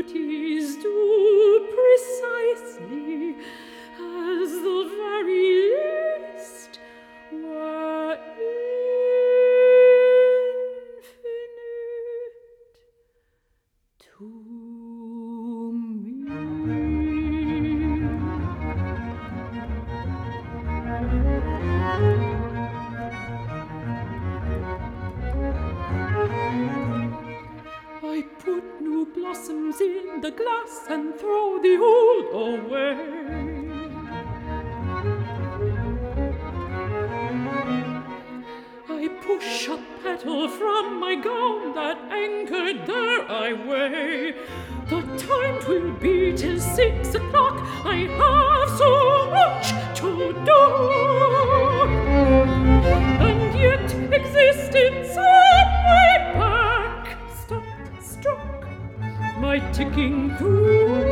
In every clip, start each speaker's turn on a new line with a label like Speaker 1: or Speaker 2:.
Speaker 1: duties do precisely as the very least were infinite to me. I put new blossoms in the glass and throw the old away. I push a petal from my gown that anchored there I weigh. The time 'twill be till 6 o'clock. I have so much to do, and yet existence on my back struck my ticking through.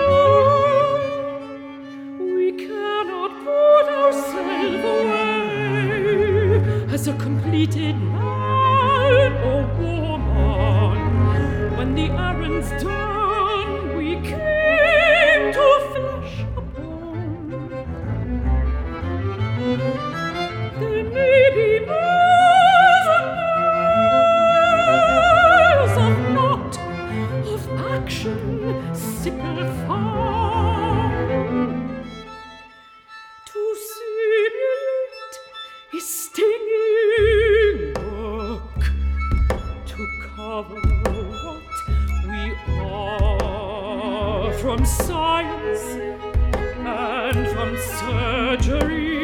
Speaker 1: We cannot put ourselves away as a completed man or woman. When the errand's done, we came to flesh upon. There may be miles and miles of knot, of action, sickle far. To simulate is stinging work, to cover what we are from science and from surgery,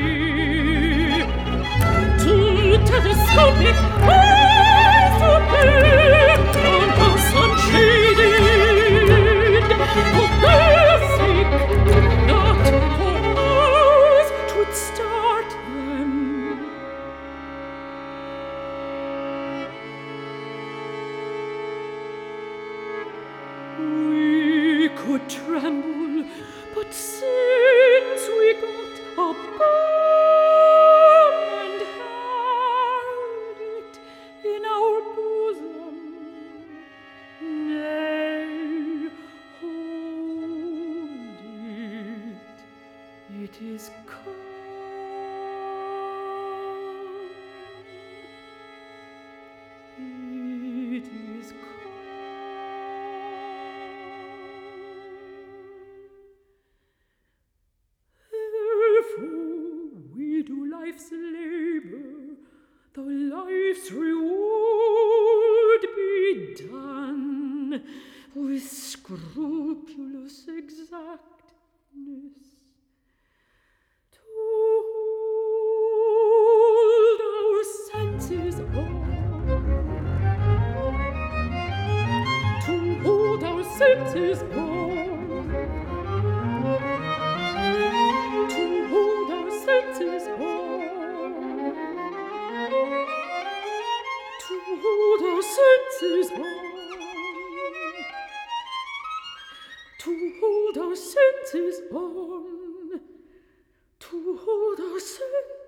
Speaker 1: to telescopic eyes to peer on us unshaded, for their sake, not for ours, 'twould start them. We could tremble, but since we got a balm and held it in our bosom, nay, hold it, it is calm, it is calm. Life's labor, though life's reward be done with scrupulous exactness, to hold our senses on, to hold our senses on, to hold our senses on. To hold our senses on, to hold our senses on, to hold our senses